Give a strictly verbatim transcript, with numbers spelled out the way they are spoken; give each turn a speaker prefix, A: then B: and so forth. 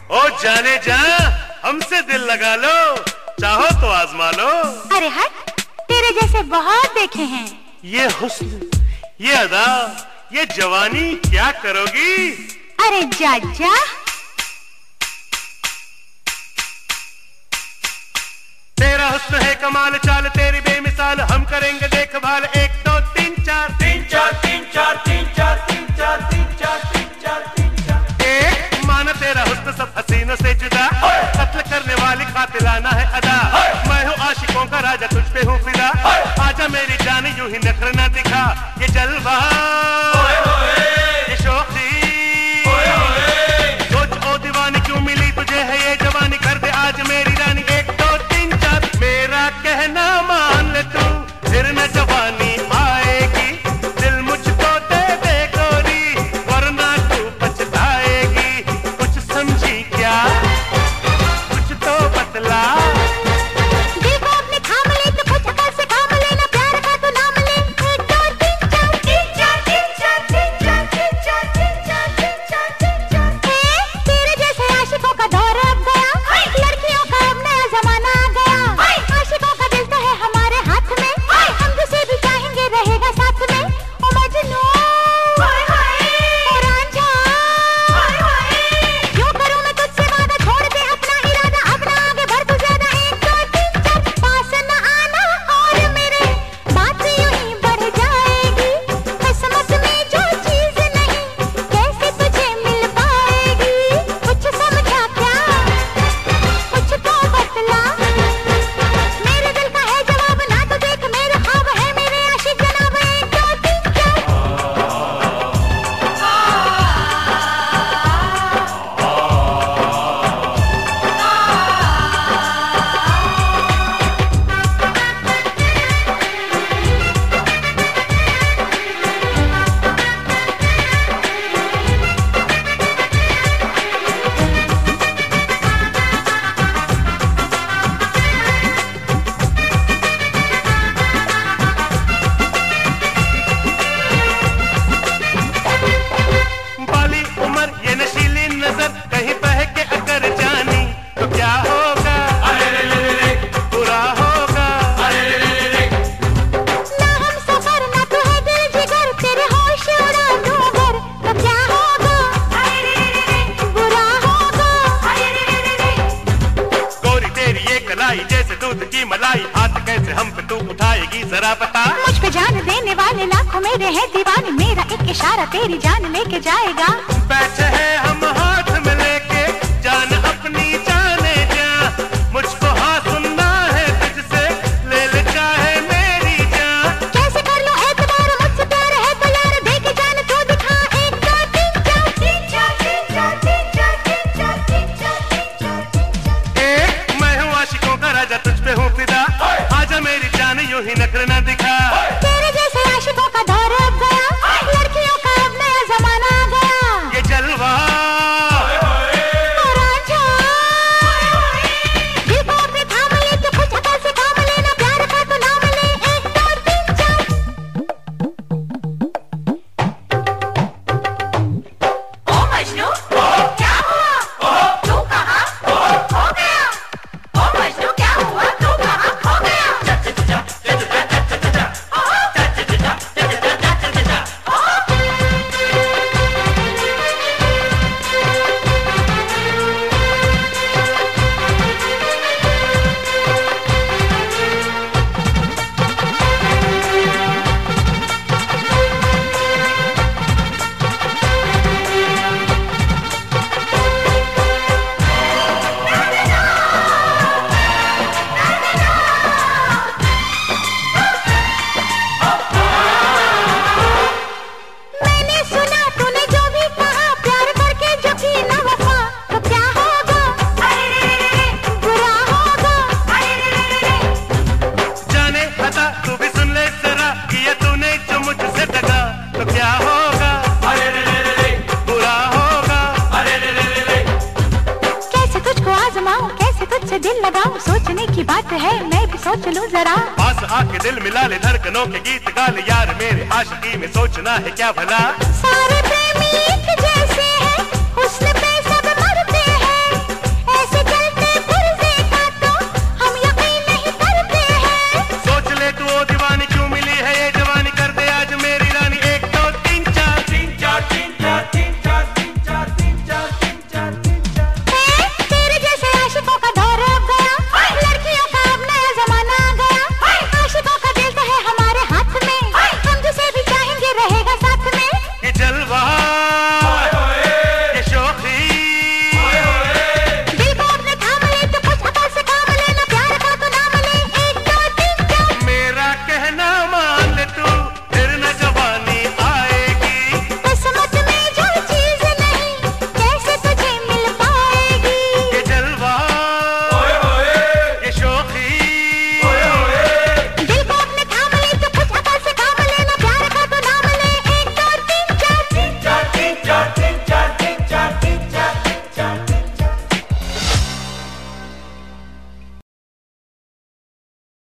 A: ओ जाने जा, हमसे दिल लगा लो, चाहो तो आजमा लो।
B: अरे हट, तेरे जैसे बहुत देखे हैं।
A: ये हुस्न, ये अदा, ये जवानी क्या करोगी?
B: अरे जा जा।
A: तेरा हुस्न है कमाल, चाल तेरी बेमिसाल, हम करेंगे देखभाल। एक दो तीन चार, तीन चार तीन चार तीन चार तीन चार तीन चार तीन चार तीन चार। एक माना तेरा हुस्न सब हसीनों से जुदा, कत्ल करने वाली कातिलाना है अदा। मैं हूँ आशिकों का राजा, तुझ पे हूँ फिदा। आजा मेरी जान यूं ही नखर ना दिखा, ये जलवा ये शौकी सोच ओ दीवानी, क्यों मिली तुझे है ये जवानी? कर दे आज मेरी रानी। एक दो तीन चार, मेरा कहना मान ले तू, फिर न जवानी आएगी। दिल मुझको दे दे गोरी, वरना तू पछताएगी। कुछ समझी क्या, कुछ तो बतला।
B: दिल को अपने थाम ले तो कुछ अकल से काम लेना, प्यार का तो नाम ले। एक दो तीन चार तीन चार तीन चार तीन चार तीन चार तीन चार तीन चार तीन चार। तेरे जैसे आशिकों का दौर अब गया, लड़कियों का अब नया जमाना आ गया। आशिकों का दिल तो है हमारे हाथ में, हम जिसे भी चाहेंगे रहेगा साथ में। ओ मजनू ओ रांझा, यूं करूं मैं तुझसे वादा, छोड़ दे अपना इरादा, अब ना आगे बढ़ तू ज्यादा। एक दो तीन चार, पास न आना और मेरे, बात यूं ही बढ़ जाएगी। किस्मत में जो चीज नहीं, कैसे तुझे मिल पाएगी? कुछ समझा क्या, कुछ तो बतला। मेरे दिल का है जवाब, ना तो देख मेरे ख्वाब है मेरे आशिक जनाब। एक दो तीन चार।
A: बाली उम्र ये नशीली नजर, कहीं बहके अगर जानी तो क्या होगा? बुरा होगा।
B: ना हम सफर ना तू है दिल जिगर, तेरे होश उड़ा दूं अगर तो क्या होगा? बुरा होगा।
A: गोरी तेरी ये कलाई जैसे दूध की मलाई, हाथ कैसे हम पे तू उठाएगी जरा बता।
B: मुझ पे जान देने वाले लाखों मेरे हैं दीवाने, मेरा एक इशारा तेरी जान लेके जाएगा।
A: बैठे हैं हम हाथ में लेके, जान अपनी जाने जा। मुझको हाँ सुनना है तुझसे, ले ले चाहे मेरी जान।
B: कैसे कर लूं एतबार, मुझसे प्यार है तो यार, दे के जान तू दिखा। एक दो तीन चार तीन चार तीन चार तीन चार तीन चार तीन चार तीन चार तीन चार।
A: एक मैं हूँ आशिकों का राजा, तुझ पे हूँ फिदा। आजा मेरी जान यूं ही नखर ना दिखा।
B: तेरे जैसे आशिकों का दौर अब गया, लड़कियों का अब नया जमाना आ गया।
A: ये जलवा
B: ओ रांझा, दिल को अपने थाम ले तो कुछ अकल से काम लेना, प्यार का तो नाम ले। एक दो तीन चार। ओ मजनू क्या हुआ, तू कहाँ खो गया? ओ मजनू क्या हुआ, तू कहाँ खो गया? मैंने सुना तूने जो भी कहा, प्यार करके जो की ना वफा तो क्या होगा? बुरा होगा।
A: जाने पता तू भी सुन ले जरा, किया तूने जो मुझसे दगा तो क्या होगा? बुरा होगा।
B: कैसे तुझको आजमाऊं, कैसे तुझसे दिल लगाऊं, सोचने की बात है मैं भी सोच लूं जरा।
A: पास आके दिल मिला ले, धड़कनों के गीत गा ले यार, मेरे आशिकी में सोचना है क्या भला।
B: सारे